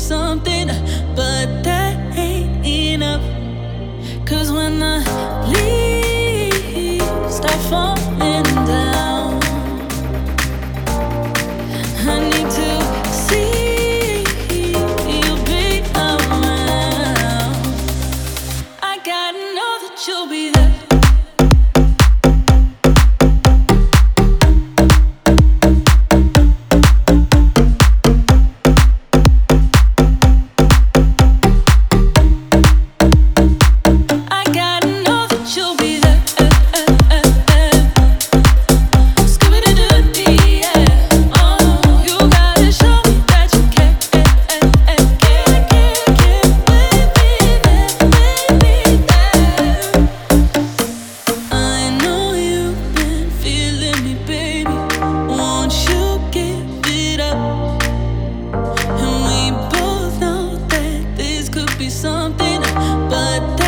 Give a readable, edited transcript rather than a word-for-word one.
something, but that ain't enough. 'Cause when the leaves start falling down, I need to see you be around. I gotta know that you'll be there. Something, but